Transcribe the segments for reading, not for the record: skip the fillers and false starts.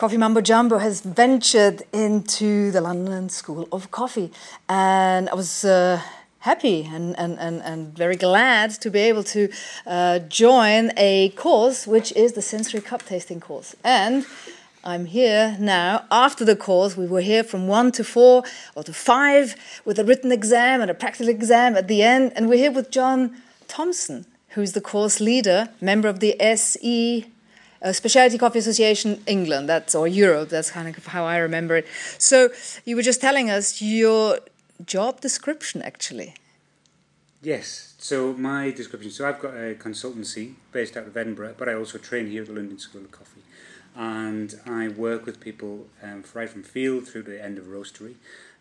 Coffee Mambo Jumbo has ventured into the London School of Coffee, and I was happy and very glad to be able to join a course which is the sensory cup tasting course. And I'm here now after the course. We were here from 1 to 4 or to 5 with a written exam and a practical exam at the end, and we're here with John Thompson, who's the course leader, member of the SE Specialty Coffee Association England, or Europe, that's kind of how I remember it. So you were just telling us your job description, actually. Yes, so my description, so I've got a consultancy based out of Edinburgh, but I also train here at the London School of Coffee. And I work with people right from field through to the end of roastery,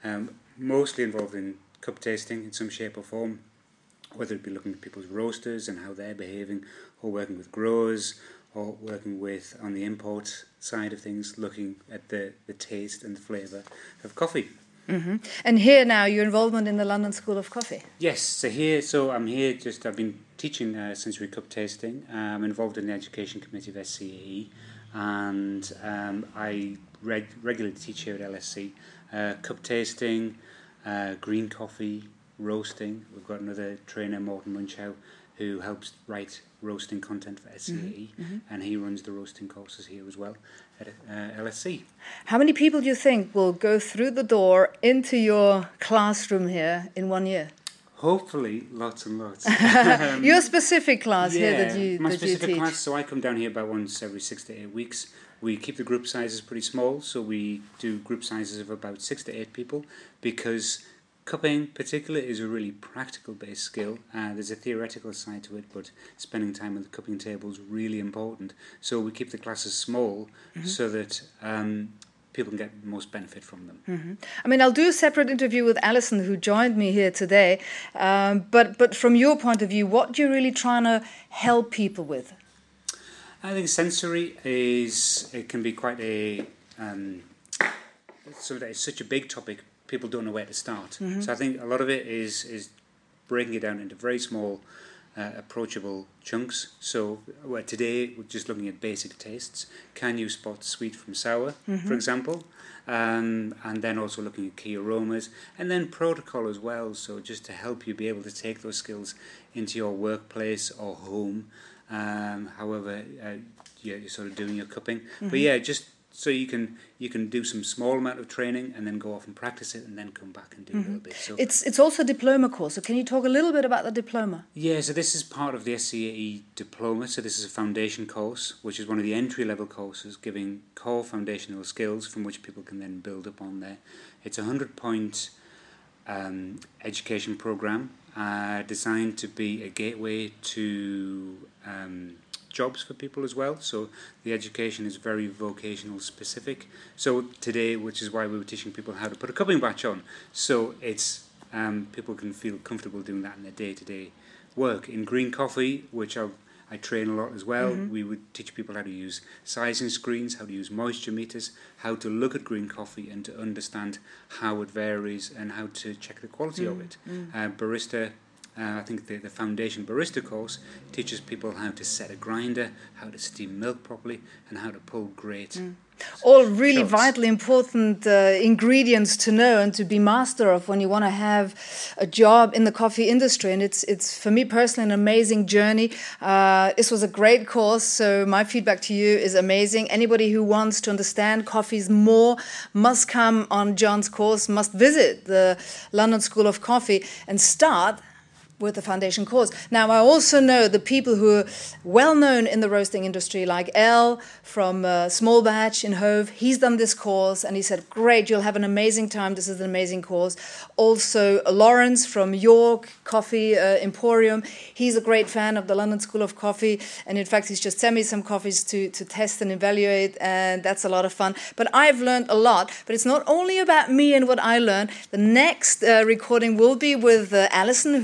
mostly involved in cup tasting in some shape or form, whether it be looking at people's roasters and how they're behaving, or working with growers, or working with, on the import side of things, looking at the taste and the flavour of coffee. Mm-hmm. And here now, your involvement in the London School of Coffee. Yes, I'm here I've been teaching sensory cup tasting. I'm involved in the education committee of SCAE, and I regularly teach here at LSC cup tasting, green coffee, roasting. We've got another trainer, Morten Munchow, who helps write roasting content for SCAE, and he runs the roasting courses here as well at LSC. How many people do you think will go through the door into your classroom here in 1 year? Hopefully, lots and lots. Your specific class here that you my that specific you teach. Class, so I come down here about once every 6 to 8 weeks. We keep the group sizes pretty small, so we do group sizes of about 6 to 8 people, because cupping, particularly, is a really practical-based skill. There's a theoretical side to it, but spending time at the cupping table is really important. So we keep the classes small so that people can get the most benefit from them. Mm-hmm. I mean, I'll do a separate interview with Alison, who joined me here today. But from your point of view, what are you really trying to help people with? I think sensory can be quite it's such a big topic. People don't know where to start. So I think a lot of it is breaking it down into very small, approachable chunks. So today we're just looking at basic tastes. Can you spot sweet from sour, for example? And then also looking at key aromas, and then protocol as well. So just to help you be able to take those skills into your workplace or home, however you're sort of doing your cupping. But yeah, just so you can do some small amount of training and then go off and practice it and then come back and do a little bit. So it's also a diploma course. So can you talk a little bit about the diploma? Yeah, so this is part of the SCAE diploma. So this is a foundation course, which is one of the entry-level courses, giving core foundational skills from which people can then build upon there. It's a 100-point education program designed to be a gateway to jobs for people as well. So the education is very vocational specific. So today, which is why we were teaching people how to put a cupping batch on, so it's people can feel comfortable doing that in their day-to-day work. In green coffee, which I train a lot as well, we would teach people how to use sizing screens, how to use moisture meters, how to look at green coffee and to understand how it varies and how to check the quality of it. Barista, I think the foundation barista course teaches people how to set a grinder, how to steam milk properly, and how to pull great all really shots. Vitally important ingredients to know and to be master of when you want to have a job in the coffee industry. And it's for me personally an amazing journey. This was a great course, so my feedback to you is amazing. Anybody who wants to understand coffees more must come on John's course, must visit the London School of Coffee and start with the foundation course. Now, I also know the people who are well known in the roasting industry, like El from Small Batch in Hove. He's done this course, and he said, great, you'll have an amazing time. This is an amazing course. Also, Lawrence from York Coffee Emporium. He's a great fan of the London School of Coffee, and in fact, he's just sent me some coffees to test and evaluate, and that's a lot of fun. But I've learned a lot, but it's not only about me and what I learned. The next recording will be with Alison, who's also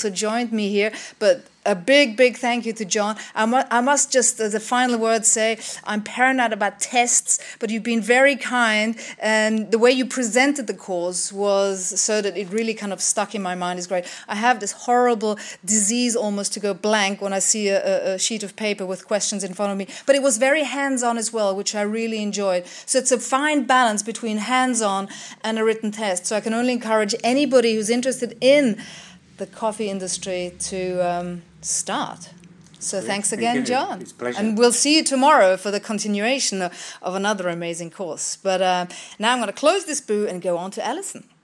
also joined me here. But a big thank you to John. I must just, as a final word, say I'm paranoid about tests, but you've been very kind, and the way you presented the course was so that it really kind of stuck in my mind is great. I have this horrible disease almost to go blank when I see a sheet of paper with questions in front of me, but it was very hands-on as well, which I really enjoyed. So it's a fine balance between hands-on and a written test. So I can only encourage anybody who's interested in the coffee industry to start. So thanks again, John. It's a pleasure. And we'll see you tomorrow for the continuation of another amazing course. But now I'm going to close this boo and go on to Alison.